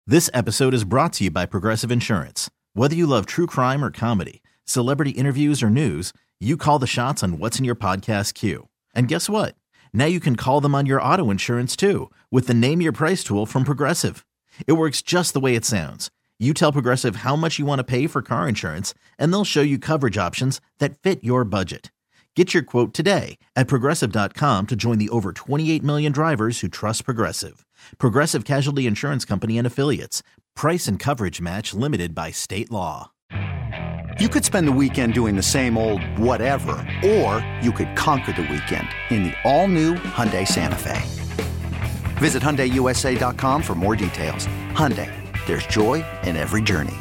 This episode is brought to you by Progressive Insurance. Whether you love true crime or comedy, celebrity interviews or news, you call the shots on what's in your podcast queue. And guess what? Now you can call them on your auto insurance too with the Name Your Price tool from Progressive. It works just the way it sounds. You tell Progressive how much you want to pay for car insurance, and they'll show you coverage options that fit your budget. Get your quote today at Progressive.com to join the over 28 million drivers who trust Progressive. Progressive Casualty Insurance Company and Affiliates. Price and coverage match limited by state law. You could spend the weekend doing the same old whatever, or you could conquer the weekend in the all-new Hyundai Santa Fe. Visit HyundaiUSA.com for more details. Hyundai, there's joy in every journey.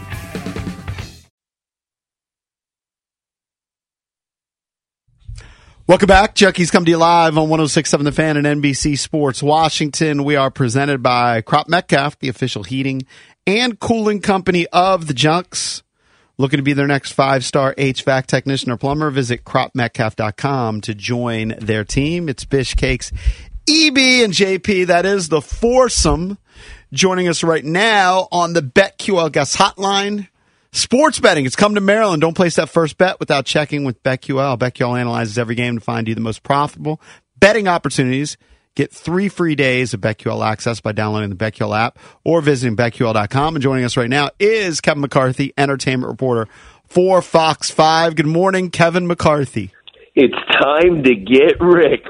Welcome back. Junkies come to you live on 106.7 The Fan and NBC Sports Washington. We are presented by Crop Metcalf, the official heating and cooling company of the Junks. Looking to be their next 5-star HVAC technician or plumber? Visit cropmetcalf.com to join their team. It's Bish Cakes, EB, and JP. That is the foursome joining us right now on the BetQL Guest Hotline. Sports betting. It's come to Maryland. Don't place that first bet without checking with BetQL. BetQL analyzes every game to find you the most profitable betting opportunities. Get 3 free days of BetQL access by downloading the BetQL app or visiting BetQL.com. And joining us right now is Kevin McCarthy, entertainment reporter for Fox 5. Good morning, Kevin McCarthy. It's time to get Rick.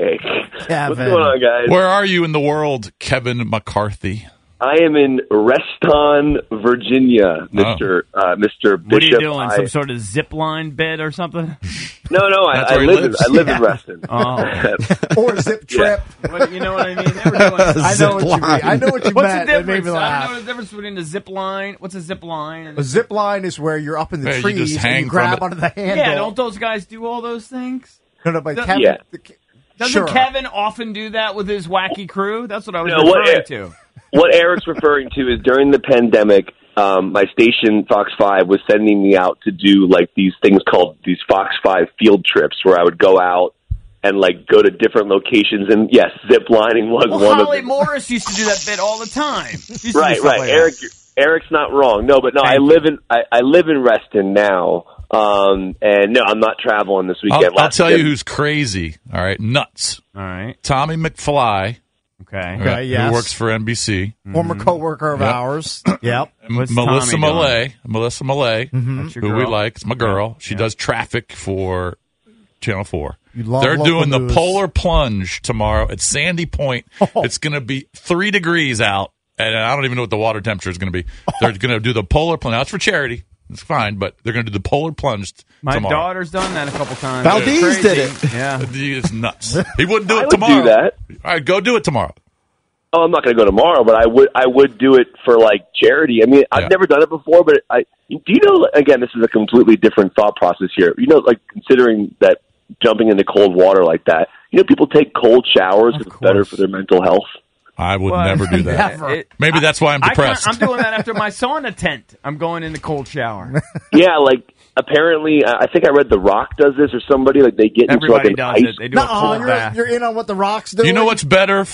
Kevin. What's going on, guys? Where are you in the world, Kevin McCarthy? I am in Reston, Virginia, Mr. Bishop. What are you doing? Some sort of zip line bit or something? No, I live in Reston. Oh. Or zip trip. Yeah. What, you know what I mean? They were doing, I know what you mean. I know what you what's meant. the It made difference? me I laugh. don't know the difference between a zip line. What's a zip line? A zip line is where you're up in the Hey, you trees just and hang you grab from onto the handle. Yeah, don't those guys do all those things? No, but Does- Kevin, Yeah. Doesn't Sure. Kevin often do that with his wacky crew? That's what I was No, referring to. What Eric's referring to is during the pandemic, my station, Fox 5, was sending me out to do like these things called these Fox 5 field trips where I would go out and like go to different locations. And yes, zip lining was Well, one Holly of them. Morris used to do that bit all the time. Used to do Right. stuff like that. Eric's not wrong. No, but no, I live in Reston now. And no, I'm not traveling this weekend. I'll tell you who's crazy. All right, nuts. All right. Tommy McFly, Okay. yes. who works for NBC. Former coworker of Yep. ours. Yep. What's Melissa Tommy doing? Millay, That's your who we girl. like. It's my girl. She does traffic for Channel 4. You love They're local doing the news. polar plunge tomorrow at Sandy Point. It's going to be 3 degrees out, and I don't even know what the water temperature is going to be. They're going to do the polar plunge. Now, it's for charity. It's fine, but they're going to do the polar plunge My tomorrow. daughter's done that a couple times. Valdez It's did crazy. it. Yeah. It's nuts. He wouldn't do I it would tomorrow. do that. All right, go do it tomorrow. Oh, I'm not going to go tomorrow, but I would do it for like charity. I mean, I've Yeah. never done it before, but do you know? Again, this is a completely different thought process here. You know, like considering that jumping into cold water like that, you know, people take cold showers because it's better for their mental health. I would Well, never do that. Never. Maybe that's why I'm depressed. I'm doing that after my sauna tent. I'm going in the cold shower. Yeah, like apparently, I think I read The Rock does this or somebody like they get into like Everybody an does ice. it. They do a cold bath. You're in on what the Rock's doing. You know what's better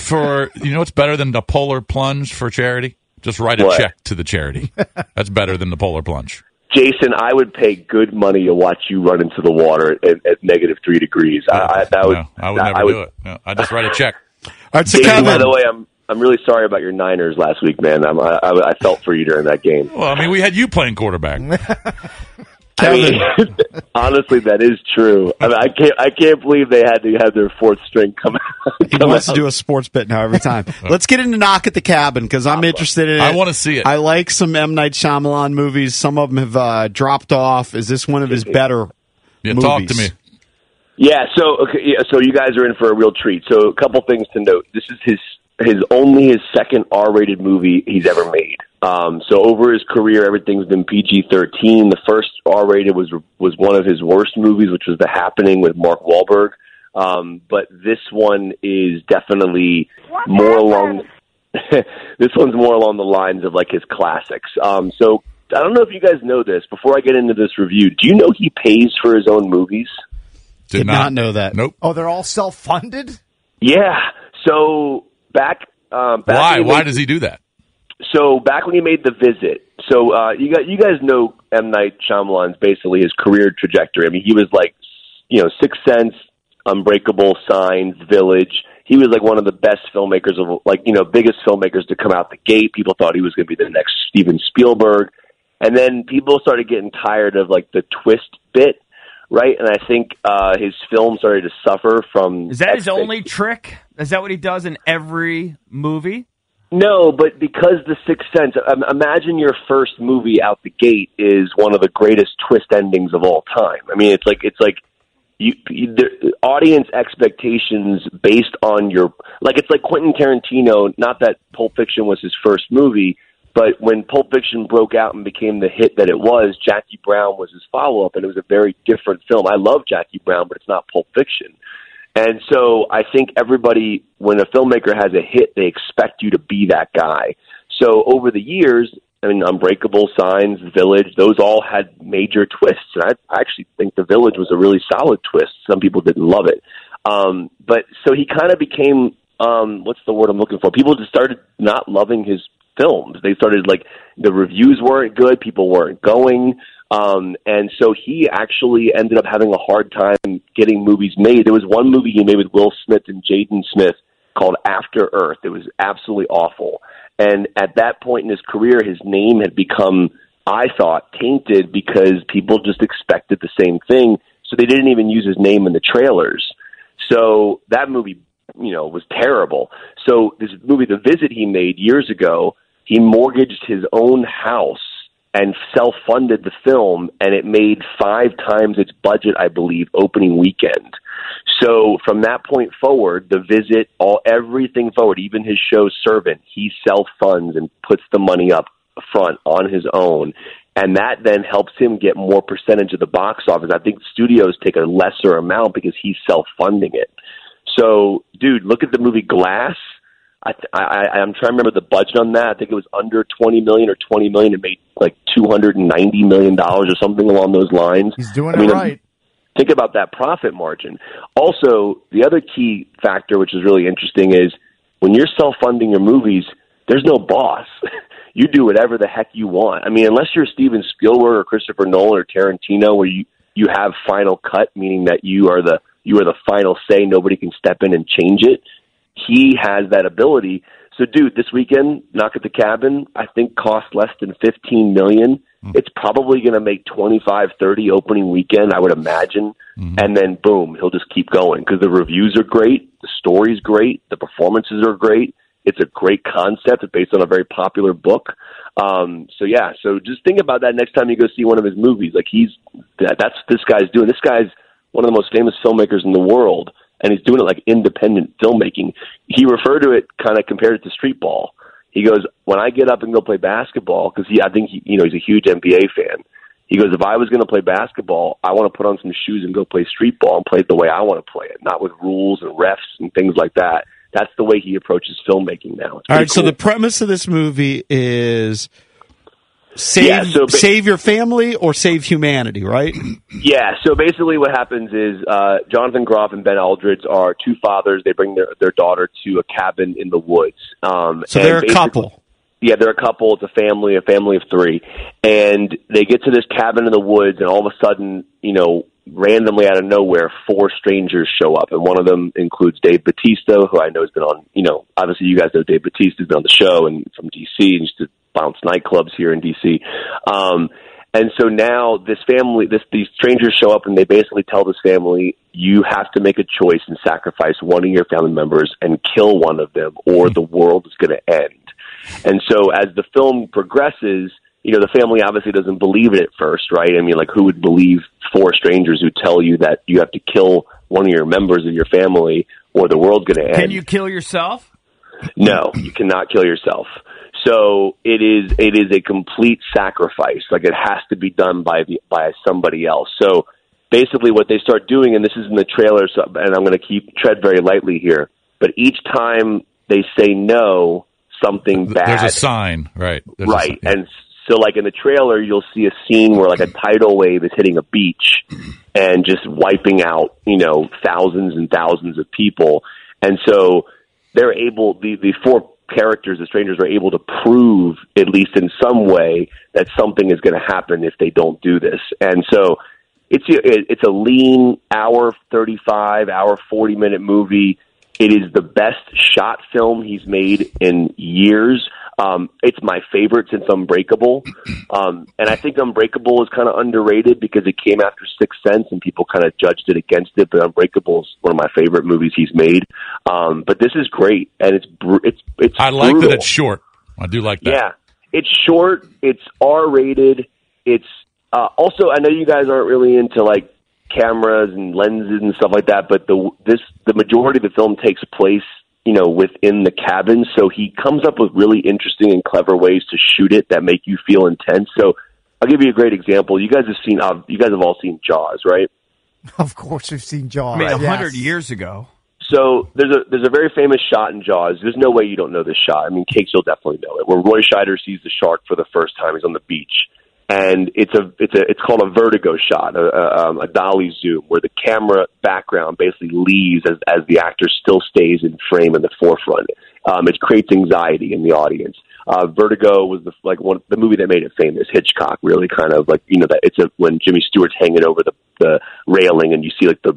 than the polar plunge for charity? Just write a What? check to the charity. That's better than the polar plunge. Jason, I would pay good money to watch you run into the water at negative 3 degrees. I would never do it. No, I just write a check. All right, so Jason, by Kevin. the way, I'm really sorry about your Niners last week, man. I felt for you during that game. Well, I mean, we had you playing quarterback. I mean, honestly, that is true. I mean, I can't believe they had to have their fourth string come out. He wants to do a sports bet now every time. Let's get into Knock at the Cabin because I'm interested in it. I want to see it. I like some M. Night Shyamalan movies. Some of them have dropped off. Is this one of his better movies? Talk to me. Yeah, so you guys are in for a real treat. So a couple things to note. This is his second R-rated movie he's ever made. So over his career, everything's been PG-13. The first R-rated was one of his worst movies, which was The Happening with Mark Wahlberg. But this one is definitely more along. This one's more along the lines of like his classics. So I don't know if you guys know this. Before I get into this review, do you know he pays for his own movies? Did not know that. Nope. Oh, they're all self-funded? Yeah. So back Why? Why does he do that? So back when he made The Visit, so you guys know M. Night Shyamalan's basically his career trajectory. I mean, he was like, Sixth Sense, Unbreakable, Signs, Village. He was like one of the best filmmakers biggest filmmakers to come out the gate. People thought he was going to be the next Steven Spielberg. And then people started getting tired of like the twist bit, right? And I think his film started to suffer from... Is that his only trick? Is that what he does in every movie? No, but because The Sixth Sense, imagine your first movie out the gate is one of the greatest twist endings of all time. I mean, it's like the audience expectations based on your, like, it's like Quentin Tarantino. Not that Pulp Fiction was his first movie, but when Pulp Fiction broke out and became the hit that it was, Jackie Brown was his follow-up, and it was a very different film. I love Jackie Brown, but it's not Pulp Fiction. And so I think everybody, when a filmmaker has a hit, they expect you to be that guy. So over the years, I mean, Unbreakable, Signs, Village, those all had major twists. And I actually think The Village was a really solid twist. Some people didn't love it. But so he kind of became, what's the word I'm looking for? People just started not loving his films. They started, like, the reviews weren't good. People weren't going. And so he actually ended up having a hard time getting movies made. There was one movie he made with Will Smith and Jaden Smith called After Earth. It was absolutely awful. And at that point in his career, his name had become, I thought, tainted because people just expected the same thing. So they didn't even use his name in the trailers. So that movie, was terrible. So this movie, The Visit, he made years ago, he mortgaged his own house and self-funded the film, and it made 5 times its budget, I believe, opening weekend. So from that point forward, The Visit, everything forward, even his show Servant, he self-funds and puts the money up front on his own. And that then helps him get more percentage of the box office. I think studios take a lesser amount because he's self-funding it. So, dude, look at the movie Glass. I'm trying to remember the budget on that. I think it was under $20 million or $20 million. It made like $290 million or something along those lines. He's doing it right. Think about that profit margin. Also, the other key factor, which is really interesting, is when you're self-funding your movies, there's no boss. You do whatever the heck you want. I mean, unless you're Steven Spielberg or Christopher Nolan or Tarantino, where you have final cut, meaning that you are the final say. Nobody can step in and change it. He has that ability. So, dude, this weekend, Knock at the Cabin, I think cost less than $15 million. It's probably going to make 25, 30 opening weekend, I would imagine. And then, boom, he'll just keep going because the reviews are great, the story's great, the performances are great. It's a great concept. It's based on a very popular book. So just think about that next time you go see one of his movies. Like, that's what this guy's doing. This guy's one of the most famous filmmakers in the world, and he's doing it like independent filmmaking. He referred to it, kind of compared it to street ball. He goes, when I get up and go play basketball, because I think he's a huge NBA fan. He goes, if I was going to play basketball, I want to put on some shoes and go play street ball and play it the way I want to play it, not with rules and refs and things like that. That's the way he approaches filmmaking now. All right, cool. So the premise of this movie is save your family or save humanity, right? Yeah, so basically what happens is Jonathan Groff and Ben Aldridge are two fathers. They bring their daughter to a cabin in the woods. So they're a couple. Yeah, they're a couple. It's a family of 3. And they get to this cabin in the woods, and all of a sudden, randomly out of nowhere, 4 strangers show up. And one of them includes Dave Bautista, who I know has been on, obviously you guys know Dave Bautista has been on the show and from D.C. and used to bounce nightclubs here in D.C. And so now these strangers show up and they basically tell this family, you have to make a choice and sacrifice one of your family members and kill one of them or the world is going to end. And so as the film progresses, the family obviously doesn't believe it at first, right? I mean, like, who would believe 4 strangers who tell you that you have to kill one of your members of your family or the world's going to end? Can you kill yourself? No, you cannot kill yourself. So it is a complete sacrifice. Like, it has to be done by somebody else. So basically what they start doing, and this is in the trailer, and I'm going to tread very lightly here, but each time they say no, something bad. There's a sign, right? Right. And so, like, in the trailer, you'll see a scene where, like, a tidal wave is hitting a beach and just wiping out, thousands and thousands of people. And so they're able, the 4 characters, the strangers, are able to prove, at least in some way, that something is going to happen if they don't do this. And so it's a lean hour 35, hour 40-minute movie. It is the best shot film he's made in years. It's my favorite since Unbreakable. And I think Unbreakable is kind of underrated because it came after Sixth Sense and people kind of judged it against it. But Unbreakable is one of my favorite movies he's made. But this is great, and it's I like brutal. that it's short. I do like that. Yeah, it's short. It's R-rated. It's also, I know you guys aren't really into like cameras and lenses and stuff like that, but the majority of the film takes place, within the cabin. So he comes up with really interesting and clever ways to shoot it that make you feel intense. So I'll give you a great example. You guys have all seen Jaws, right? Of course, we've seen Jaws. I mean, 100 Yes. years ago. So there's a very famous shot in Jaws. There's no way you don't know this shot. I mean, Cakes, you'll definitely know it. Where Roy Scheider sees the shark for the first time. He's on the beach, and it's called a vertigo shot, a dolly zoom, where the camera background basically leaves as the actor still stays in frame in the forefront. It creates anxiety in the audience. Vertigo was the movie that made it famous. Hitchcock really kind of when Jimmy Stewart's hanging over the railing and you see like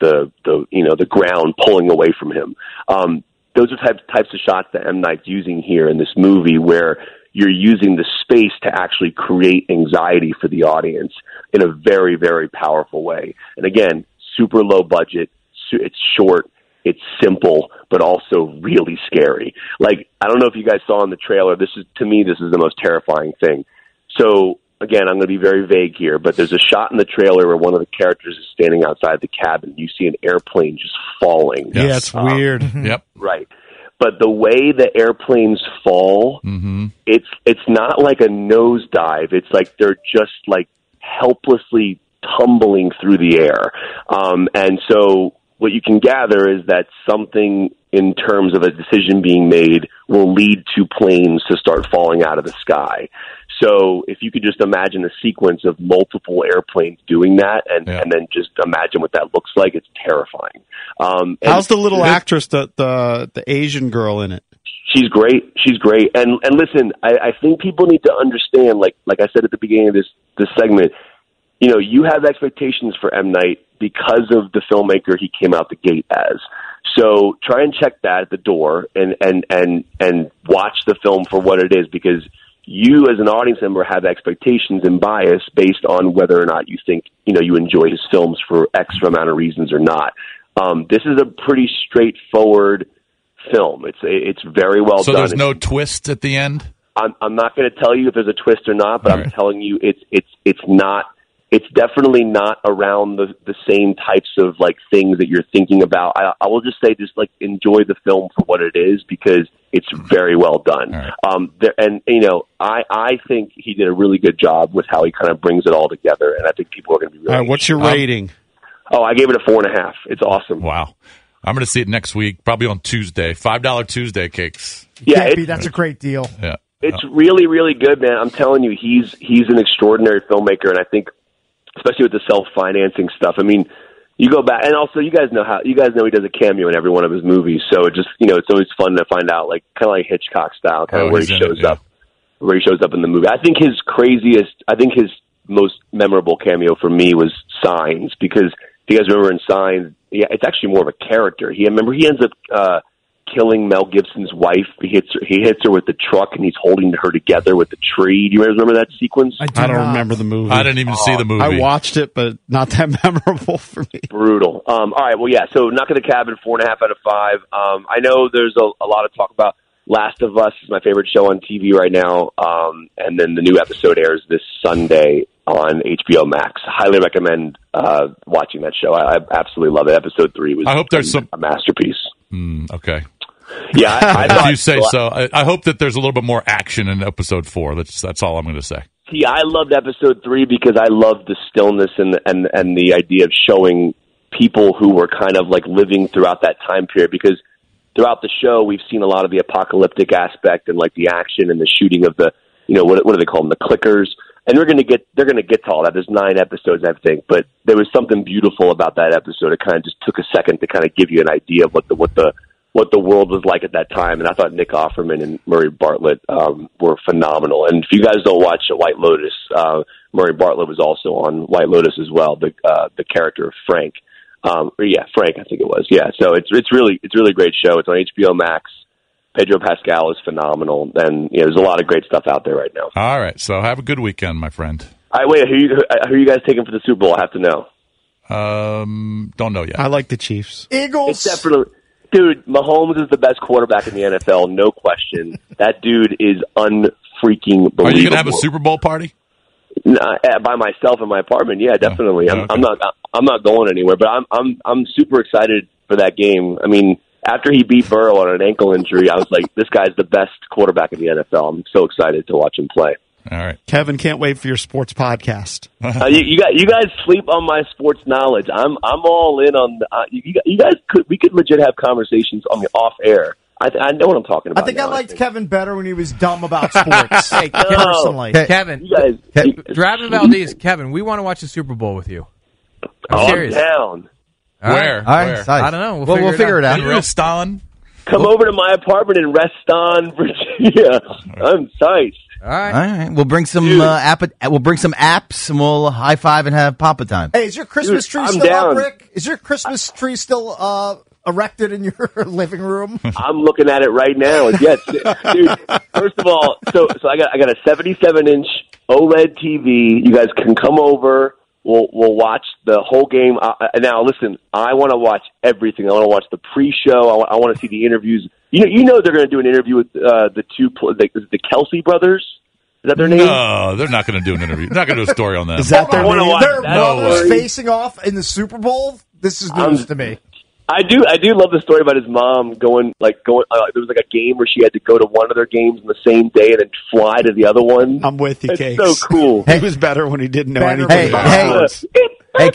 the ground pulling away from him. Those are types of shots that M. Night's using here in this movie, where you're using the space to actually create anxiety for the audience in a very, very powerful way. And again, super low budget. It's short. It's simple, but also really scary. Like, I don't know if you guys saw in the trailer, to me, this is the most terrifying thing. So, again, I'm going to be very vague here, but there's a shot in the trailer where one of the characters is standing outside the cabin. You see an airplane just falling. Yes. Yeah, it's weird. Yep. Right. But the way the airplanes fall, it's not like a nosedive. It's like they're just like helplessly tumbling through the air. And so what you can gather is that something in terms of a decision being made will lead to planes to start falling out of the sky. So if you could just imagine a sequence of multiple airplanes doing that and then just imagine what that looks like, it's terrifying. How's the little actress, the Asian girl in it? She's great. She's great. And listen, I think people need to understand, like I said at the beginning of this segment, you have expectations for M. Night because of the filmmaker he came out the gate as. So try and check that at the door and watch the film for what it is, because you as an audience member have expectations and bias based on whether or not you think, you enjoy his films for X amount of reasons or not. This is a pretty straightforward film. It's very well done. So there's no twist at the end? I'm not going to tell you if there's a twist or not, but All right. I'm telling you it's not. It's definitely not around the same types of like things that you're thinking about. I will just say, just like enjoy the film for what it is, because it's very well done. Right. I think he did a really good job with how he kind of brings it all together, and I think people are going to be really. All right, what's your rating? I gave it a 4.5. It's awesome. Wow. I'm going to see it next week, probably on Tuesday. $5 Tuesday, Cakes. That's a great deal. Yeah. It's really, really good, man. I'm telling you, he's an extraordinary filmmaker, and I think, especially with the self-financing stuff. I mean, you go back, and also you guys know he does a cameo in every one of his movies, so it just it's always fun to find out, like kind of like Hitchcock style, kind of where he shows up, where he shows up in the movie. I think his most memorable cameo for me was Signs, because if you guys remember in Signs, it's actually more of a character. He ends up killing Mel Gibson's wife. He hits her with the truck, and he's holding her together with the tree. Do you guys remember that sequence? I don't remember the movie. I didn't even see the movie. I watched it, but not that memorable for me. Brutal. All right, well, yeah, so Knock at the Cabin, 4.5 out of 5. I know there's a lot of talk about Last of Us is my favorite show on TV right now, and then the new episode airs this Sunday on HBO Max. Highly recommend watching that show. I absolutely love it. Episode 3 was I hope there's a masterpiece. Okay. Yeah, I If thought you say so. I hope that there's a little bit more action in episode 4. That's all I'm going to say. See, I loved episode 3 because I loved the stillness and the idea of showing people who were kind of like living throughout that time period, because throughout the show we've seen a lot of the apocalyptic aspect and like the action and the shooting of the, what do they call them, the clickers. And they're going to get to all that. There's 9 episodes, I think, but there was something beautiful about that episode. It kind of just took a second to kind of give you an idea of what the what the world was like at that time. And I thought Nick Offerman and Murray Bartlett were phenomenal. And if you guys don't watch White Lotus, Murray Bartlett was also on White Lotus as well, the character of Frank. Frank, I think it was. Yeah, so it's really a great show. It's on HBO Max. Pedro Pascal is phenomenal, and there's a lot of great stuff out there right now. All right, so have a good weekend, my friend. Wait, who are you guys taking for the Super Bowl? I have to know. Don't know yet. I like the Chiefs. Eagles. It's definitely, dude, Mahomes is the best quarterback in the NFL, no question. That dude is unfreaking believable. Are you going to have a Super Bowl party? By myself in my apartment, yeah, definitely. Oh, okay. I'm not going anywhere, but I'm super excited for that game. I mean, after he beat Burrow on an ankle injury, I was like, this guy's the best quarterback in the NFL. I'm so excited to watch him play. All right, Kevin, can't wait for your sports podcast. You guys sleep on my sports knowledge. I'm all in on. You guys we could legit have conversations on the off air. I know what I'm talking about. I think I liked Kevin better when he was dumb about sports. Personally. Kevin, Draven Valdez, Kevin, we want to watch the Super Bowl with you. I'm down. Where? All right, Where? I don't know. We'll figure it out. In Reston? Come over to my apartment in Reston, Virginia. I'm psyched. All right. All right. We'll bring some we'll bring some apps and we'll high five and have Papa time. Hey, is your Christmas tree still up, Rick? Is your Christmas tree still erected in your living room? I'm looking at it right now. Yes, dude. First of all, so I got a 77-inch OLED TV. You guys can come over. We'll watch the whole game. Now, listen, I want to watch everything. I want to watch the pre-show. I want to see the interviews. You know they're going to do an interview with the Kelsey brothers. Is that their name? No, they're not going to do an interview. They're not going to do a story on them. Is that their name? Their brothers facing off in the Super Bowl? This is news to me. I do love the story about his mom going. There was like a game where she had to go to one of their games on the same day and then fly to the other one. I'm with you, It's Cakes. so cool. He was better when he didn't know anything about sports. Hey,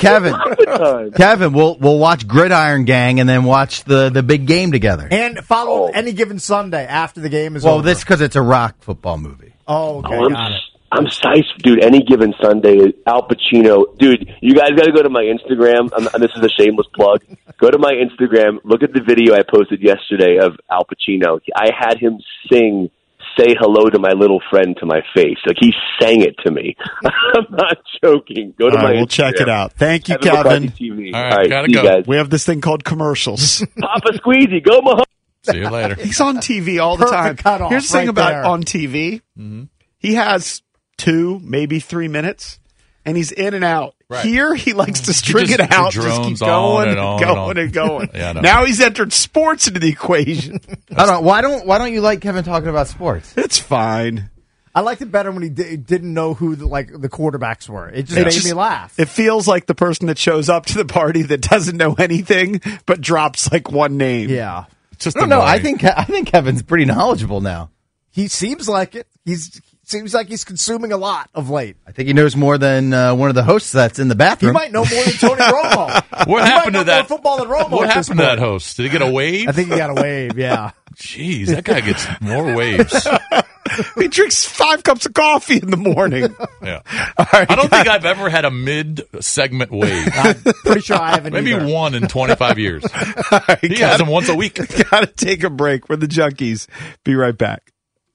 Kevin, we'll watch Gridiron Gang and then watch the big game together. And follow Any Given Sunday after the game is over. Well, this because it's a rock football movie. Oh, okay, got it. I'm psyched, dude. Any Given Sunday, Al Pacino. Dude, you guys got to go to my Instagram. And this is a shameless plug. Go to my Instagram. Look at the video I posted yesterday of Al Pacino. I had him sing "Say Hello to My Little Friend" to my face. Like, he sang it to me. I'm not joking. Go to my Instagram. We'll check it out. Thank you, Kevin. Kevin. All right, gotta go. Guys. We have this thing called commercials. Papa Squeezy, go Mahomes. See you later. He's on TV all the Perfect time. cutoff Here's the thing right about there. on TV. Mm-hmm. He has 2, maybe 3 minutes, and he's in and out. Right. Here, he likes to string just it out, just drones keep going on and and going and going. Yeah, I know. Now he's entered sports into the equation. Why don't you like Kevin talking about sports? It's fine. I liked it better when he didn't know who the quarterbacks were. It just made me laugh. It feels like the person that shows up to the party that doesn't know anything but drops like one name. Yeah. It's just No, I annoying. think Kevin's pretty knowledgeable now. He seems like it. Seems like he's consuming a lot of late. I think he knows more than one of the hosts that's in the He bathroom. might know more than Tony Romo. What He happened might to know that? more football than Romo. What at this happened to that point. host? Did he get a wave? I think he got a wave. Yeah. Jeez, that guy gets more waves. He drinks 5 cups of coffee in the morning. Yeah. right, I don't think I've ever had a mid-segment wave. I'm pretty sure I haven't. Maybe either. one in 25 years. Right, He has them once a week. Got to take a break. We're the Junkies. Be right back.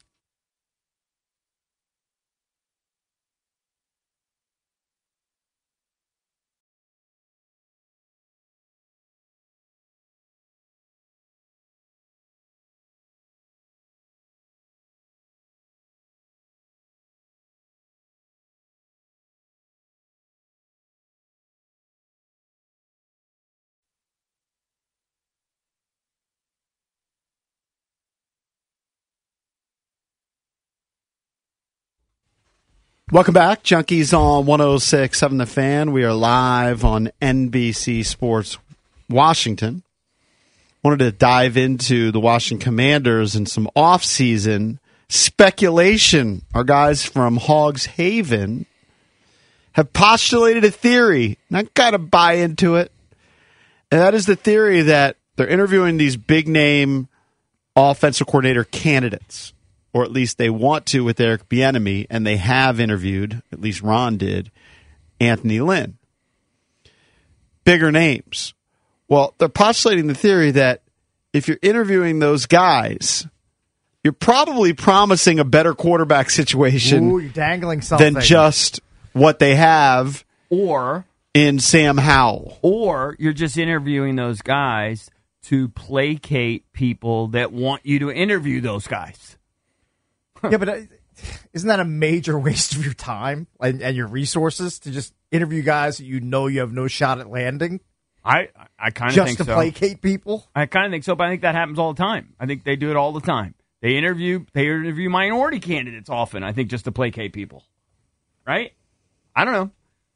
Welcome back. Junkies on 106.7 The Fan. We are live on NBC Sports Washington. Wanted to dive into the Washington Commanders and some off-season speculation. Our guys from Hogs Haven have postulated a theory, and I got to buy into it. And that is the theory that they're interviewing these big-name offensive coordinator candidates, or at least they want to with Eric Bieniemy, and they have interviewed, at least Ron did, Anthony Lynn. Bigger names. Well, they're postulating the theory that if you're interviewing those guys, you're probably promising a better quarterback situation Ooh, you're dangling something. than just what they have Or in Sam Howell. Or you're just interviewing those guys to placate people that want you to interview those guys. Yeah, but isn't that a major waste of your time and your resources to just interview guys that you know you have no shot at landing? I kind of Just think to so. placate people? I kind of think so, but I think that happens all the time. I think they do it all the time. They interview minority candidates often, I think, just to placate people. Right? I don't know.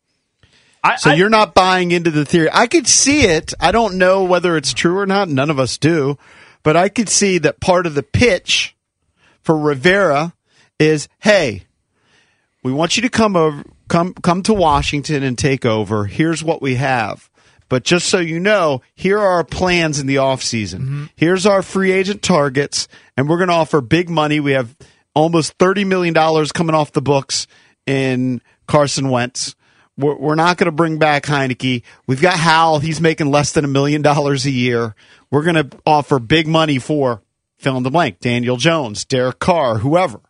So you're not buying into the theory. I could see it. I don't know whether it's true or not. None of us do. But I could see that part of the pitch for Rivera is, hey, we want you to come to Washington and take over. Here's what we have. But just so you know, here are our plans in the offseason. Mm-hmm. Here's our free agent targets, and we're going to offer big money. We have almost $30 million coming off the books in Carson Wentz. We're not going to bring back Heineke. We've got Howell. He's making less than $1 million a year. We're going to offer big money for fill in the blank, Daniel Jones, Derek Carr, whoever.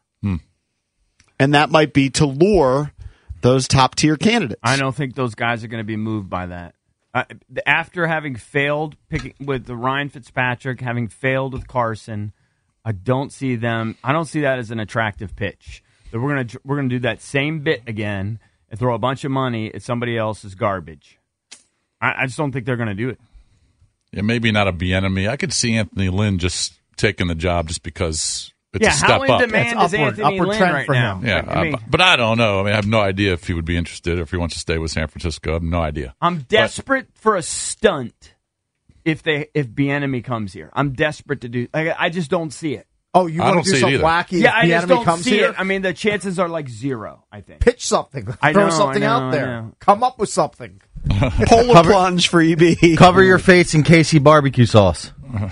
And that might be to lure those top-tier candidates. I don't think those guys are going to be moved by that. After having failed with the Ryan Fitzpatrick, having failed with Carson, I don't see that as an attractive pitch. That we're gonna do that same bit again and throw a bunch of money at somebody else's garbage. I just don't think they're going to do it. Yeah, maybe not a Bieniemy. I could see Anthony Lynn just taking the job just because it's a step how in up. demand is Anthony Lynn trend right for now? him. Yeah, but I don't know. I mean, I have no idea if he would be interested or if he wants to stay with San Francisco. I have no idea. I'm desperate for a stunt if Bieniemy comes here. I'm desperate to do. I just don't see it. Oh, you want to do something wacky? Yeah, I just don't comes see here? it. I mean, the chances are like zero, I think. Pitch something. Throw something out there. Come up with something. Polar plunge for EB. Cover your face in KC barbecue sauce.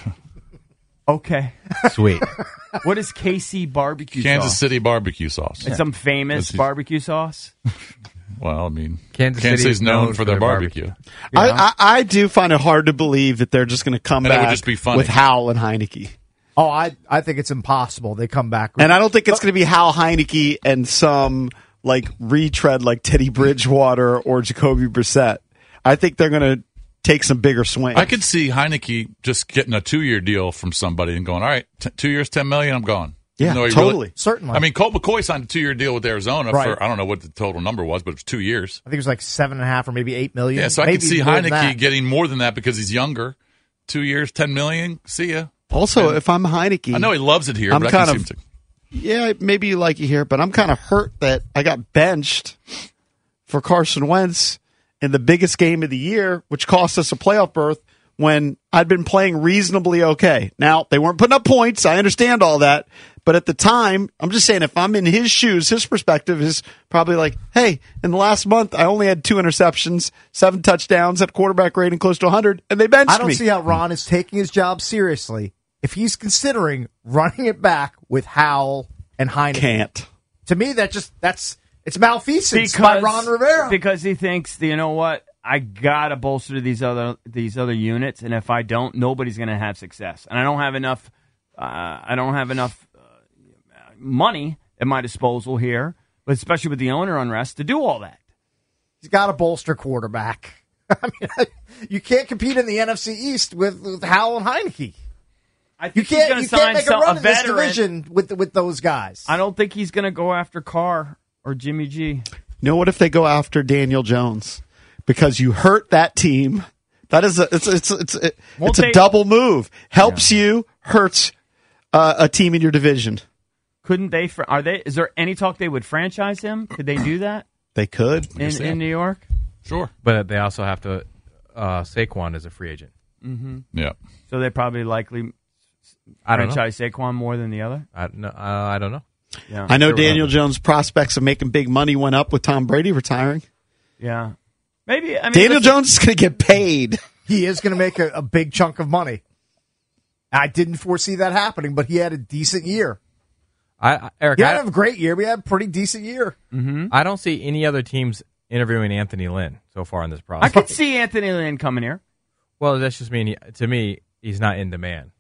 Okay. Sweet. What is KC barbecue sauce? Kansas City barbecue sauce. It's some famous barbecue sauce? Well, I mean, Kansas City's known for their barbecue. I do find it hard to believe that they're just going to come And it would back just be funny. with Howell and Heineke. Oh, I think it's impossible. They come back. And I don't think it's going to be Hal Heineke and some like retread like Teddy Bridgewater or Jacoby Brissett. I think they're going to take some bigger swings. I could see Heineke just getting a 2-year deal from somebody and going, all right, 2 years, $10 million, I'm gone. Yeah, totally. Certainly. I mean, Colt McCoy signed a 2-year deal with Arizona Right. for, I don't know what the total number was, but it was 2 years. I think it was like 7.5 or maybe $8 million. Yeah, so I maybe could see more than Heineke that. getting more than that because he's younger. 2 years, $10 million, see ya. Also, if I'm Heineke, I know he loves it here, I'm but I kind can of see him yeah, maybe you like it here, but I'm kind of hurt that I got benched for Carson Wentz in the biggest game of the year, which cost us a playoff berth when I'd been playing reasonably okay. Now, they weren't putting up points. I understand all that. But at the time, I'm just saying, if I'm in his shoes, his perspective is probably like, hey, in the last month, I only had 2 interceptions, 7 touchdowns, at quarterback rating close to 100, and they benched me. I don't see how Ron is taking his job seriously if he's considering running it back with Howell and Heineke. Can't. To me, it's malfeasance by Ron Rivera. Because he thinks, you know what, I got to bolster these other units, and if I don't, nobody's going to have success. And I don't have enough money at my disposal here, but especially with the owner unrest, to do all that. He's got to bolster quarterback. I mean, you can't compete in the NFC East with Howell and Heineke. I think You can't make a run in this division with those guys. I don't think he's going to go after Carr or Jimmy G. You know what if they go after Daniel Jones? Because you hurt that team. That is it's a double move. Helps you, hurts a team in your division. Couldn't they? Is there any talk they would franchise him? Could they do that? They could in New York. Sure, but they also have to. Saquon is a free agent. Mm-hmm. Yeah, so they probably likely franchise Saquon more than the other. I don't know. Yeah, I know Daniel Jones' prospects of making big money went up with Tom Brady retiring. Yeah, maybe. I mean, Daniel Jones is going to get paid. He is going to make a big chunk of money. I didn't foresee that happening, but he had a decent year. Eric, he didn't have a great year, but he had a pretty decent year. Mm-hmm. I don't see any other teams interviewing Anthony Lynn so far in this process. I could see Anthony Lynn coming here. Well, that's just mean to me he's not in demand.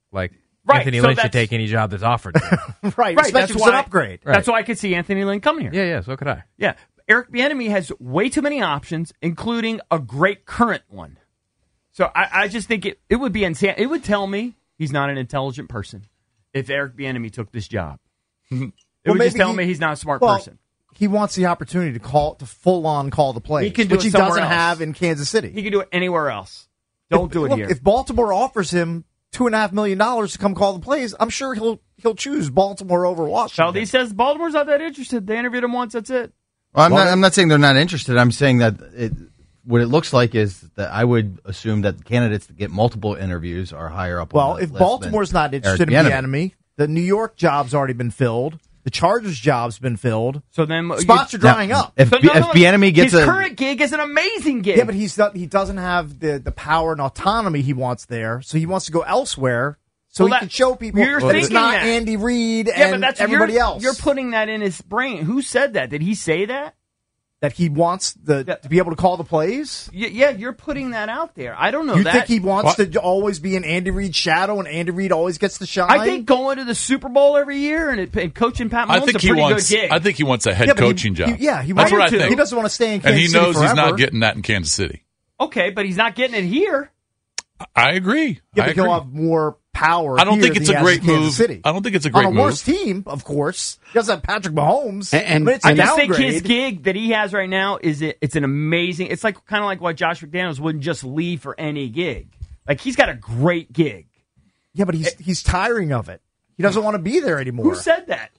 Like Right, Anthony so Lynn should that's- take any job that's offered to him. Right, Right, especially that's if it's why an upgrade. That's why I could see Anthony Lynn coming here. Yeah, so could I. Yeah. Eric Bieniemy has way too many options, including a great current one. So I just think it would be insane. It would tell me he's not an intelligent person if Eric Bieniemy took this job. It would just tell me he's not a smart person. He wants the opportunity to full on call the plays, He can do which it he somewhere doesn't else. have in Kansas City. He can do it anywhere else. Don't do it Look, here. If Baltimore offers him $2.5 million to come call the plays, I'm sure he'll choose Baltimore over Washington. Valdez says Baltimore's not that interested. They interviewed him once. That's it. Well, I'm not saying they're not interested. I'm saying that what it looks like is that I would assume that candidates that get multiple interviews are higher up. Well, on the if list Baltimore's than not interested in Eric Bieniemy, the New York job's already been filled. The Chargers job's been filled. So then Spots are drying up. If Bieniemy gets his current gig is an amazing gig. Yeah, but he doesn't have the power and autonomy he wants there, so he wants to go elsewhere so Well, he can show people you're that it's thinking not that. Andy Reid Yeah, but and that's everybody else. You're putting that in his brain. Who said that? Did he say that? That he wants to be able to call the plays? Yeah, you're putting that out there. I don't know You that. think he wants to always be in Andy Reid's shadow and Andy Reid always gets to shine? I think going to the Super Bowl every year and coaching Pat Mahomes is a pretty good gig. I think he wants a head Yeah, but coaching job. he That's wants what I to. think. He doesn't want to stay in Kansas and he City knows he's forever. not getting that in Kansas City. Okay, but he's not getting it here. I agree. Yeah, I but he'll agree. have more power. I don't here think than it's he a has great in Kansas move. City. I don't think it's a great on a move. worse team, of course. He doesn't have Patrick Mahomes. And but it's I a just think downgrade. his gig that he has right now it's an amazing. It's like kind of like why Josh McDaniels wouldn't just leave for any gig. Like he's got a great gig. Yeah, but he's tiring of it. He doesn't want to be there anymore. Who said that?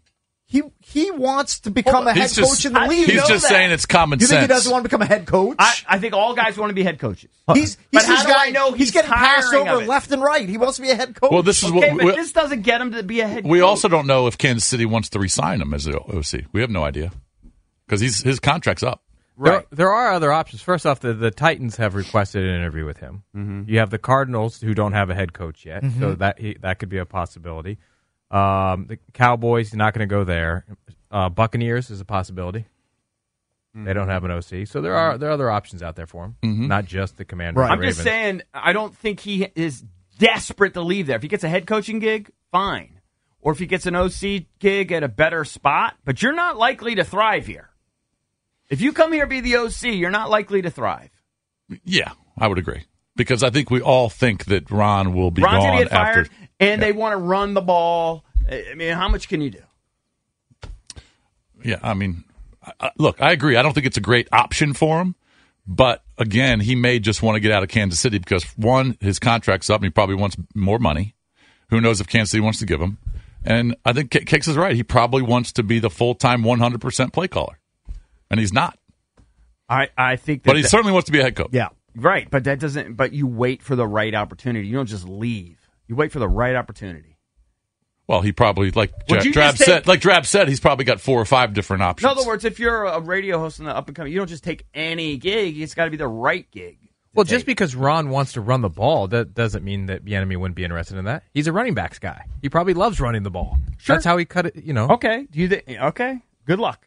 He wants to become a head coach in the league. He's just saying it's common You sense. think he doesn't want to become a head coach? I think all guys want to be head coaches. He's But this how do guy. I know he's he's getting passed tiring of over it? left and right. He wants to be a head coach. Well, this is Okay, what but this doesn't get him to be a head coach. we also don't know if Kansas City wants to re-sign him as the OC. We have no idea because his contract's up. Right. There are other options. First off, the Titans have requested an interview with him. Mm-hmm. You have the Cardinals, who don't have a head coach yet, so that could be a possibility. The Cowboys, he's not going to go there. Buccaneers is a possibility. They don't have an OC, so there are other options out there for him, not just the Commanders. Right. and I'm Ravens. just saying, I don't think he is desperate to leave there. If he gets a head coaching gig, fine. Or if he gets an OC gig at a better spot, but you're not likely to thrive here. If you come here to be the OC, you're not likely to thrive. Yeah, I would agree because I think we all think that Ron will be Ron's gone going to get fired, after. and they want to run the ball. I mean, how much can you do? Yeah, I mean, look, I agree. I don't think it's a great option for him, but again, he may just want to get out of Kansas City because one, his contract's up, and he probably wants more money. Who knows if Kansas City wants to give him? And I think Kicks is right. He probably wants to be the full-time 100% play caller, and he's not. I think, But he certainly wants to be a head coach. Yeah. right. But that doesn't. But you wait for the right opportunity. You don't just leave. You wait for the right opportunity. Well, he probably, like Would you Drab just take- said, he's probably got 4 or 5 different In options. other words, if you're a radio host in the up and coming, you don't just take any gig. It's got to be the right gig. Well, just because Ron wants to run the ball, that doesn't mean that Bieniemy wouldn't be interested in that. He's a running backs guy. He probably loves running the ball. Sure. That's how he cut it. Okay. Okay. Good luck.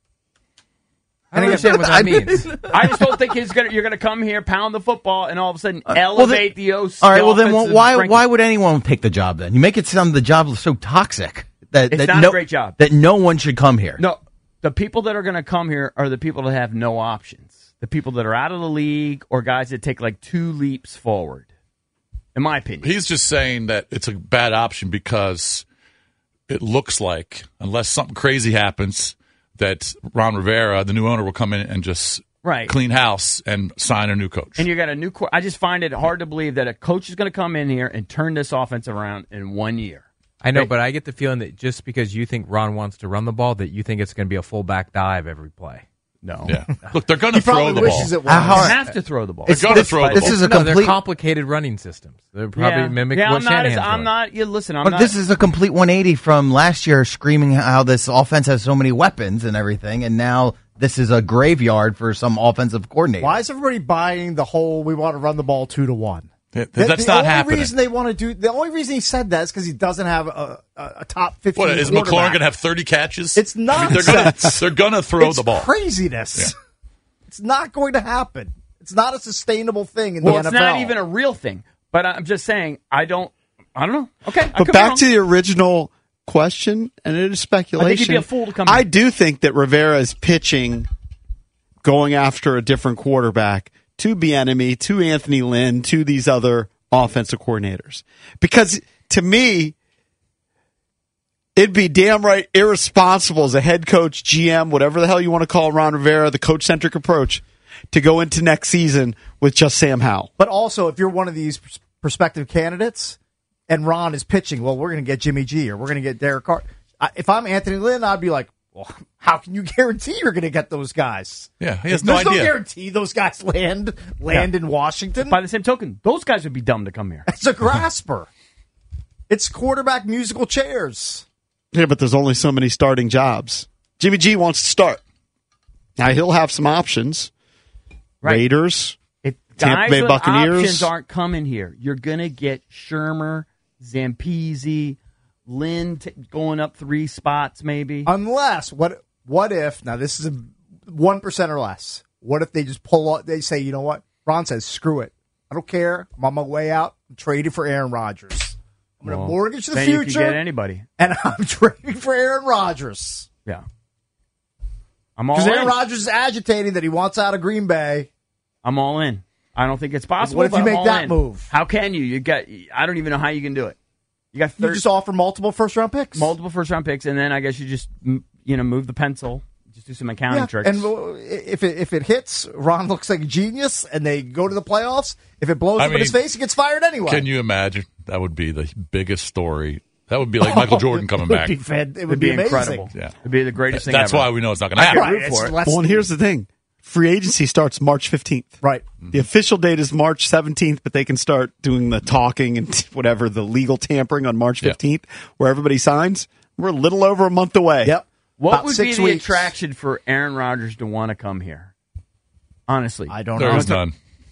I don't understand what that means. I just don't think you're going to come here, pound the football, and all of a sudden elevate the OC. All right, well then, offensive why strength. would anyone take the job then? You make it sound the job so toxic that It's that not no, a great job. that no one should come here. No, the people that are going to come here are the people that have no options. The people that are out of the league or guys that take like 2 leaps forward, in my opinion. He's just saying that it's a bad option because it looks like, unless something crazy happens, that Ron Rivera, the new owner, will come in and just clean house and sign a new coach. And you got a new I just find it hard to believe that a coach is going to come in here and turn this offense around in 1 year. I know, but I get the feeling that just because you think Ron wants to run the ball, that you think it's going to be a fullback dive every play. No. Yeah. Look, they're going to throw the ball. You have to throw the ball. They're going to throw the ball. This is a They're complete. complicated running systems. They're probably mimic yeah, what Shanahan's I'm doing. not. You listen. I'm But not. this is a complete 180 from last year, screaming how this offense has so many weapons and everything, and now this is a graveyard for some offensive coordinator. Why is everybody buying the whole we want to run the ball 2-1? That's not happening. The only reason he said that is because he doesn't have a top 15 What, is McLaurin quarterback. going to have 30 catches? It's nonsense. They're going to throw It's the ball. craziness. Yeah. It's not going to happen. It's not a sustainable thing in well, the it's NFL. not even a real thing. But I'm just saying, I don't. I don't know. Okay. I But could be back wrong. to the original question, and it is speculation. I think he'd be a fool to come I here. do think that Rivera is pitching, going after a different quarterback to Bieniemy, to Anthony Lynn, to these other offensive coordinators. Because to me, it'd be damn right irresponsible as a head coach, GM, whatever the hell you want to call Ron Rivera, the coach-centric approach, to go into next season with just Sam Howell. But also, if you're one of these prospective candidates and Ron is pitching, well, we're going to get Jimmy G or we're going to get Derek Carr. If I'm Anthony Lynn, I'd be like, well, how can you guarantee you're going to get those guys? Yeah, he has no There's idea. no guarantee those guys land in Washington. By the same token, those guys would be dumb to come here. It's a grasper. It's quarterback musical chairs. Yeah, but there's only so many starting jobs. Jimmy G wants to start. Now, he'll have some options. Right. Raiders, If Tampa guys Bay with Buccaneers. options aren't coming here, you're going to get Shermer, Zampese, Lynn going up 3 spots maybe. Unless, what if, now this is a 1% or less, what if they just pull out, they say, you know what? Ron says, screw it. I don't care. I'm on my way out. I'm trading for Aaron Rodgers. I'm going to mortgage the then future. You can get anybody. And I'm trading for Aaron Rodgers. Yeah. I'm all Because in. Aaron Rodgers is agitating that he wants out of Green Bay. I'm all in. I don't think it's possible. What if but you I'm make all that in. move? How can you? I don't even know how you can do it. You got You just offer multiple first-round picks. multiple first-round picks, and then I guess you just move the pencil, just do some accounting tricks. And if it hits, Ron looks like a genius, and they go to the playoffs. If it blows up in his face, he gets fired anyway. Can you imagine? That would be the biggest story. That would be like Michael Jordan coming back. It would be amazing. incredible. Yeah. It'd be the greatest thing That's ever. why we know it's not going to happen. Right, root for it's it. less- Well, and here's the thing. Free agency starts March 15th. Right. The official date is March 17th, but they can start doing the talking and whatever, the legal tampering on March 15th, where everybody signs. We're a little over a month away. Yep. What About would be 6 the weeks. attraction for Aaron Rodgers to want to come here? Honestly, I don't There know. is none.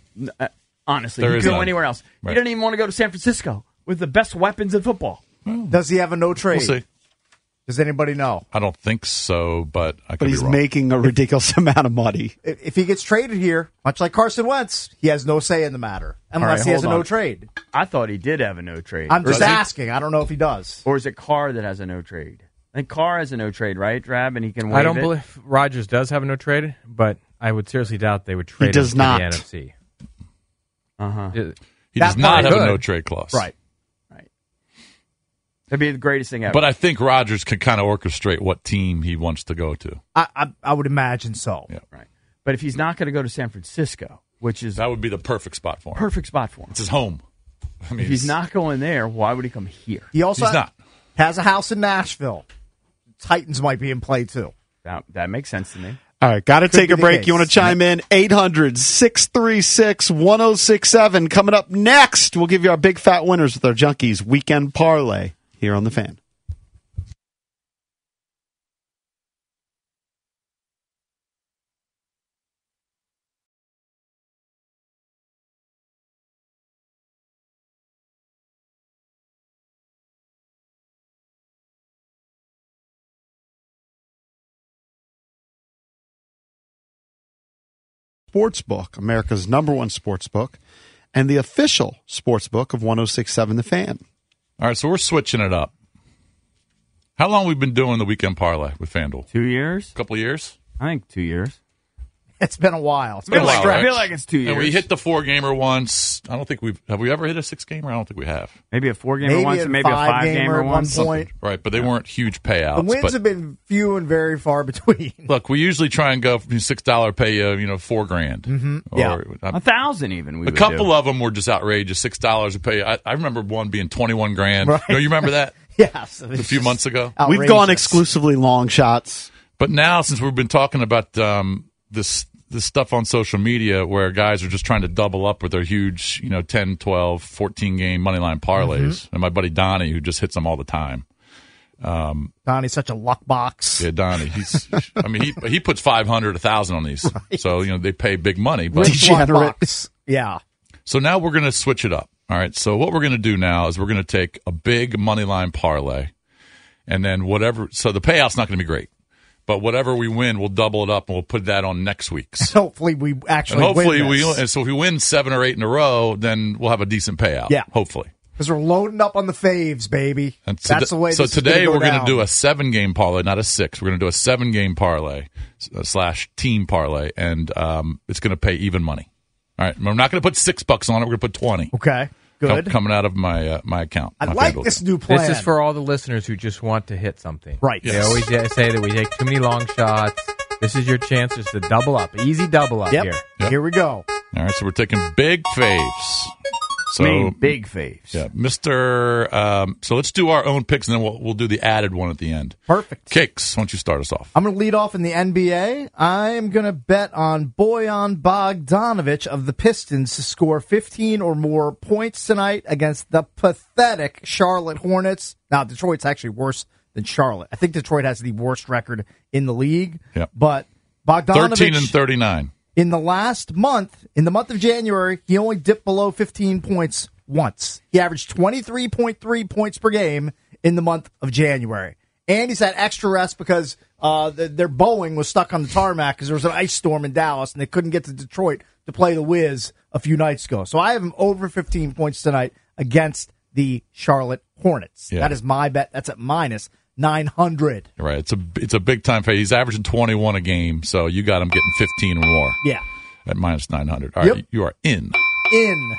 Honestly, There you is could go none. anywhere else. Right. You don't even want to go to San Francisco with the best weapons in football. Does he have a no trade? We'll see. Does anybody know? I don't think so, but I could But be he's wrong. making a ridiculous amount of money. If he gets traded here, much like Carson Wentz, he has no say in the matter unless right, he has a hold no on. trade. I thought he did have a no trade. I'm just Does he? asking. I don't know if he does. Or is it Carr that has a no trade? I think Carr has a no trade, right, Drab? And he can waive I don't it? believe Rodgers does have a no trade, but I would seriously doubt they would trade does him not. to the NFC. Uh-huh. He That does not part have a good. no trade clause. Right. That'd be the greatest thing ever. But I think Rodgers can kind of orchestrate what team he wants to go to. I would imagine so. Yeah. right. But if he's not going to go to San Francisco, which is That would be the perfect spot for him. perfect spot for him. It's his home. I mean, If he's not going there, why would he come here? He also He's not. has a house in Nashville. Titans might be in play too. That makes sense to me. All right, got to Could take be a the break. case. You want to chime in? 800-636-1067. Coming up next, we'll give you our big fat winners with our Junkies Weekend Parlay here on The Fan. Sportsbook, America's number one sportsbook, and the official sportsbook of 1067 The Fan. All right, so we're switching it up. How long we been doing the weekend parlay with FanDuel? 2 years? A couple of years? I think 2 years. It's been a while. It's been been a a while, stretch. I feel like it's 2 years. And we hit the 4-gamer once. I don't think have we ever hit a 6-gamer? I don't think we have. Maybe a 4-gamer Maybe once a and maybe a 5-gamer at one once. point. Right, but they weren't huge payouts. The wins but have been few and very far between. look, we usually try and go from $6 pay you, $4,000. Mm-hmm. Yeah. 1,000 even. We A would couple do. of them were just outrageous. $6 to pay. I remember one being $21,000. Right. You remember that Yes. a few months ago? We've gone exclusively long shots. But now, since we've been talking about this stuff on social media where guys are just trying to double up with their huge, 10, 12, 14-game moneyline parlays, and my buddy Donnie, who just hits them all the time. Donnie's such a luck box. Yeah, Donnie. He puts 500, 1,000 on these, Right. so they pay big money. But Rich luck Degenerate. box. Yeah. so now we're going to switch it up. All right. So what we're going to do now is we're going to take a big money line parlay, and then whatever. So the payout's not going to be great, but whatever we win, we'll double it up and we'll put that on next week's. Hopefully we actually And hopefully win this. and so if we win 7 or 8 in a row, then we'll have a decent payout. Yeah. Hopefully. Because we're loading up on the faves, baby. And That's the way. So this is today gonna we're going down. to do a 7-game parlay, not a 6. We're going to do a 7-game parlay / team parlay, and it's going to pay even money. All right, we're not going to put $6 on it. We're going to put 20. Okay, good. Coming out of my account. I my like FanDuel this account. new plan. This is for all the listeners who just want to hit something. Right. They Yes. always say that we take too many long shots. This is your chance just to double up. Easy double up Yep. here. Yep. Here we go. All right, so we're taking big faves. So, big faves. yeah, Mr. So let's do our own picks, and then we'll do the added one at the end. Perfect. Cakes, why don't you start us off? I'm going to lead off in the NBA. I'm going to bet on Bojan Bogdanović of the Pistons to score 15 or more points tonight against the pathetic Charlotte Hornets. Now, Detroit's actually worse than Charlotte. I think Detroit has the worst record in the league. Yep. But Bogdanović, 13 and 39. in the last month, in the month of January, he only dipped below 15 points once. He averaged 23.3 points per game in the month of January. And he's had extra rest because their Boeing was stuck on the tarmac because there was an ice storm in Dallas and they couldn't get to Detroit to play the Wiz a few nights ago. So I have him over 15 points tonight against the Charlotte Hornets. Yeah. That is my bet. That's at minus 900. Right, it's a big time fade. He's averaging 21 a game, so you got him getting 15 or more. Yeah. At minus 900. All right, Yep. you are in. In.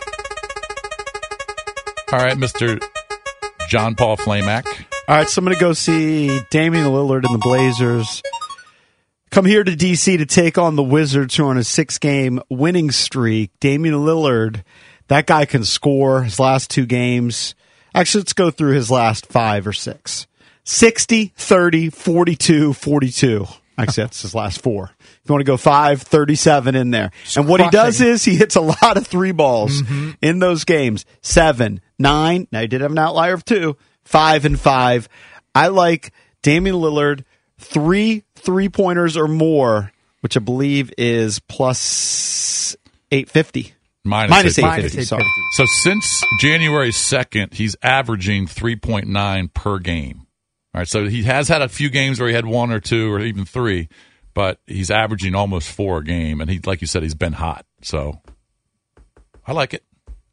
All right, Mr. John Paul Flamack. All right, so I'm going to go see Damian Lillard and the Blazers come here to D.C. to take on the Wizards, who are on a 6-game winning streak. Damian Lillard, that guy can score his last 2 games. Actually, let's go through his last 5 or 6. 60, 30, 42, 42. Actually, that's his last 4. If you want to go 5, 37 in there. And what he does is he hits a lot of 3 balls in those games. 7, 9. Now, he did have an outlier of 2. 5 and 5. I like Damian Lillard, 3 3-pointers or more, which I believe is plus 850. Minus 850. Sorry. So since January 2nd, he's averaging 3.9 per game. All right, so he has had a few games where he had 1 or 2 or even 3, but he's averaging almost 4 a game, and he, like you said, he's been hot. So I like it.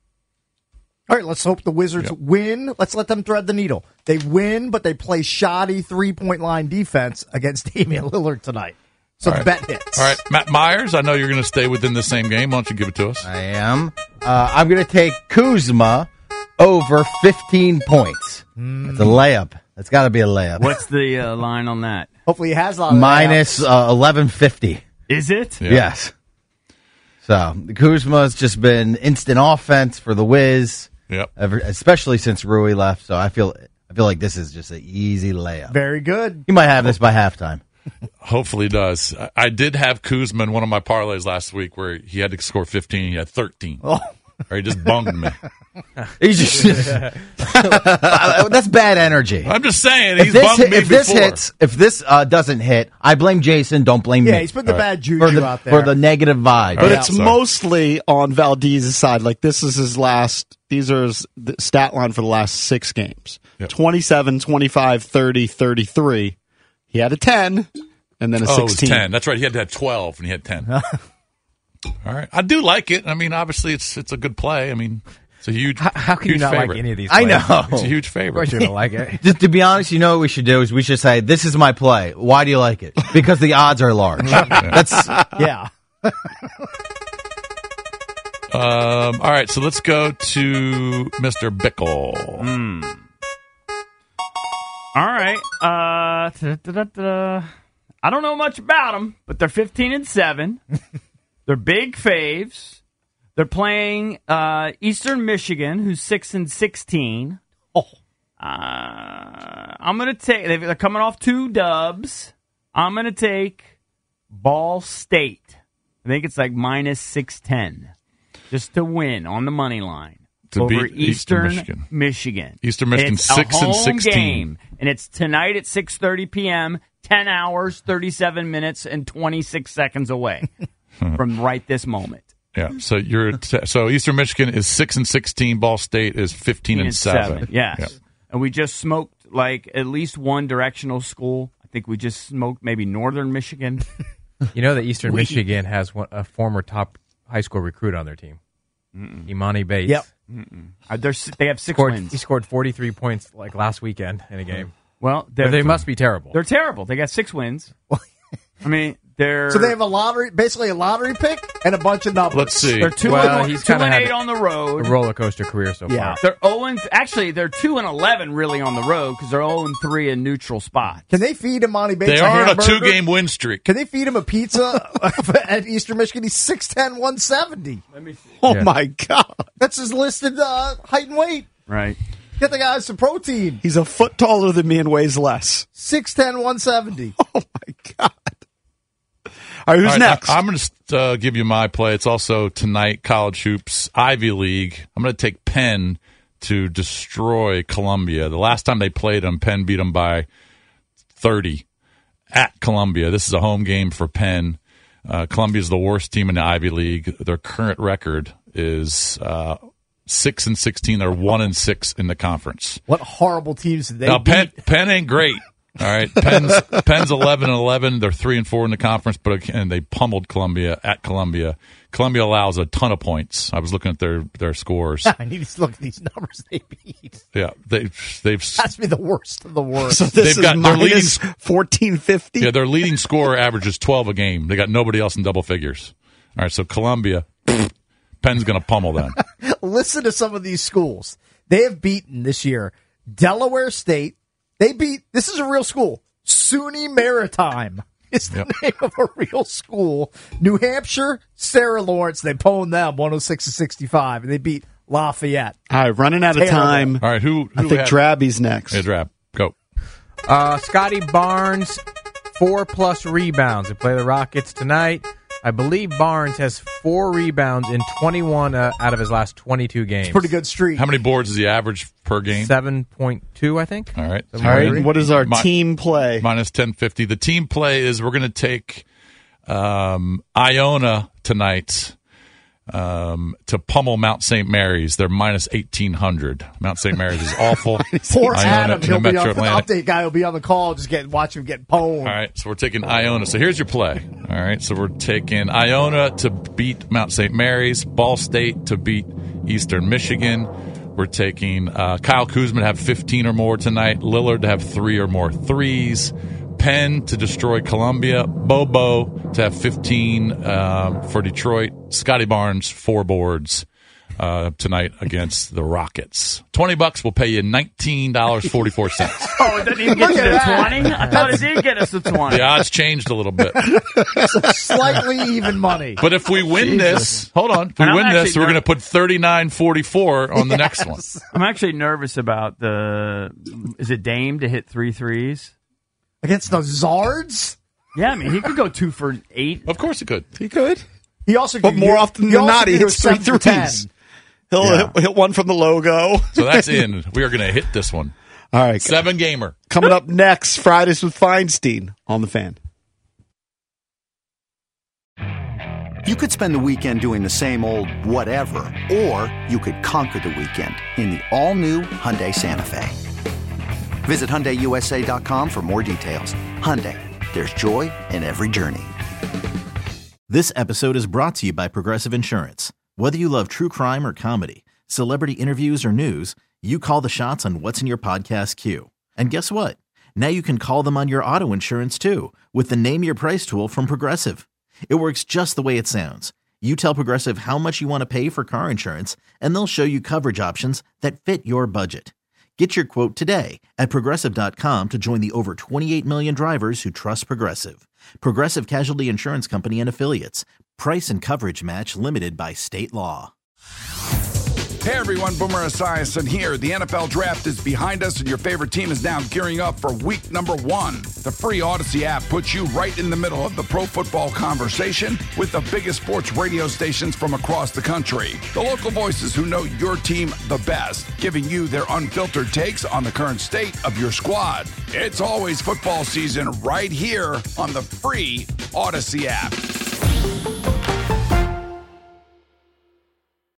All right, let's hope the Wizards win. Let's let them thread the needle. They win, but they play shoddy 3-point line defense against Damian Lillard tonight. So the bet hits. All right, Matt Myers, I know you're going to stay within the same game. Why don't you give it to us? I am. I'm going to take Kuzma over 15 points. It's a layup. It's got to be a layup. What's the line on that? Hopefully he has a lot of Minus 1150. Is it? Yeah. Yes. So Kuzma's just been instant offense for the Wiz. Yep. Especially since Rui left. So I feel like this is just an easy layup. Very good. You might have this by halftime. Hopefully he does. I did have Kuzma in one of my parlays last week where he had to score 15. He had 13. Oh. Or he just bunged me. He's just that's bad energy. I'm just saying, he's bunged me before. If this doesn't hit, I blame Jason. Don't blame me. Yeah, he's put the bad juju out there. for the negative vibe. But right, it's sorry. mostly on Valdez's side. Like, this is his last, these are his the stat line for the last 6 games. Yep. 27, 25, 30, 33. He had a 10 and then a 16. Oh, it was 10. That's right. He had to have 12 and he had 10. All right. I do like it. I mean, obviously, it's a good play. I mean, it's a huge How can you huge not favorite. like any of these I players? know. It's a huge Of favorite. course you don't like it. Just to be honest, you know what we should do is we should say, this is my play. Why do you like it? Because the odds are large. That's Yeah. All right. So let's go to Mr. Bickle. All right. I don't know much about them, but they're 15-7. They're big faves. They're playing Eastern Michigan, who's 6-16. I'm gonna take. They're coming off 2 dubs. I'm gonna take Ball State. I think it's like minus 610, just to win on the money line. To over beat Eastern Michigan. Eastern Michigan It's 6 a and home 16. game, and it's tonight at 6:30 p.m. 10 hours, 37 minutes, and 26 seconds away from right this moment. Yeah. So so Eastern Michigan is 6 and 16. Ball State is 15-7. Yes. Yep. And we just smoked like at least one directional school. I think we just smoked maybe Northern Michigan. You know that Eastern Michigan has a former top high school recruit on their team. Imani Bates. Yep. They have 6 wins. He scored 43 points like last weekend in a game. Well, they must be terrible. They're terrible. They got 6 wins. I mean, so they have basically a lottery pick and a bunch of numbers. Let's see. They're 2 he's 2-8 on the road. A roller coaster career so far. They're 0. Actually, they're 2-11 really on the road because they're 0-3 in neutral spots. Can they feed Imani Bates? They are on a 2-game win streak. Can they feed him a pizza at Eastern Michigan? He's 6'10", 170. Let me see. Oh my God, that's his listed height and weight. Right. Get the guy some protein. He's a foot taller than me and weighs less. 6'10", 170. Oh my God. All right, who's next? I'm going to give you my play. It's also tonight, college hoops, Ivy League. I'm going to take Penn to destroy Columbia. The last time they played them, Penn beat them by 30 at Columbia. This is a home game for Penn. Columbia is the worst team in the Ivy League. Their current record is 6-16. They're 1-6 in the conference. What horrible teams did they beat? Penn ain't great. All right, Penn's 11-11. They're 3-4 in the conference, but again, they pummeled Columbia at Columbia. Columbia allows a ton of points. I was looking at their scores. I need to look at these numbers they beat. Yeah, they've that's be the worst of the worst. So this is minus 1450. Yeah, their leading scorer averages 12 a game. They got nobody else in double figures. All right, so Columbia, Penn's going to pummel them. Listen to some of these schools they have beaten this year. Delaware State. They beat, this is a real school, SUNY Maritime is the name of a real school. New Hampshire, Sarah Lawrence, they pwned them 106-65, and they beat Lafayette. All right, running out of time. All right, who I think Drabby's next. Yeah, Drab, go. Scotty Barnes, 4+ rebounds. They play the Rockets tonight. I believe Barnes has 4 rebounds in 21 out of his last 22 games. Pretty good streak. How many boards is he average per game? 7.2, I think. All right. All right. What is our team play? Minus 1050. The team play is we're going to take Iona tonight to pummel Mount St. Mary's. They're minus 1,800. Mount St. Mary's is awful. Poor Iona Adam. He'll be Metro the update guy will be on the call. Just watch him get pwned. All right, so we're taking Iona. So here's your play. All right, so we're taking Iona to beat Mount St. Mary's, Ball State to beat Eastern Michigan. We're taking Kyle Kuzma to have 15 or more tonight, Lillard to have 3 or more threes, Penn to destroy Columbia, Bobo to have 15 for Detroit, Scotty Barnes 4 boards tonight against the Rockets. $20 will pay you $19.44. Oh, it didn't even get you to 20? I thought it did get us to 20. The odds changed a little bit. Slightly even money. But if we win this, hold on. If we win this, we're going to put $39.44 on the next one. I'm actually nervous about is it Dame to hit 3 threes? Against the Zards? Yeah, I mean, he could go 2 for 8. Of course he could. He could. He also But more often than not, he hits 3 threes. He'll hit one from the logo. So that's in. We are going to hit this one. All right. 7-gamer. Coming up next, Fridays with Feinstein on The Fan. You could spend the weekend doing the same old whatever, or you could conquer the weekend in the all-new Hyundai Santa Fe. Visit HyundaiUSA.com for more details. Hyundai, there's joy in every journey. This episode is brought to you by Progressive Insurance. Whether you love true crime or comedy, celebrity interviews or news, you call the shots on what's in your podcast queue. And guess what? Now you can call them on your auto insurance too with the Name Your Price tool from Progressive. It works just the way it sounds. You tell Progressive how much you want to pay for car insurance, and they'll show you coverage options that fit your budget. Get your quote today at Progressive.com to join the over 28 million drivers who trust Progressive. Progressive Casualty Insurance Company and Affiliates. Price and coverage match limited by state law. Hey everyone, Boomer Esiason here. The NFL Draft is behind us and your favorite team is now gearing up for week number 1. The free Odyssey app puts you right in the middle of the pro football conversation with the biggest sports radio stations from across the country. The local voices who know your team the best, giving you their unfiltered takes on the current state of your squad. It's always football season right here on the free Odyssey app.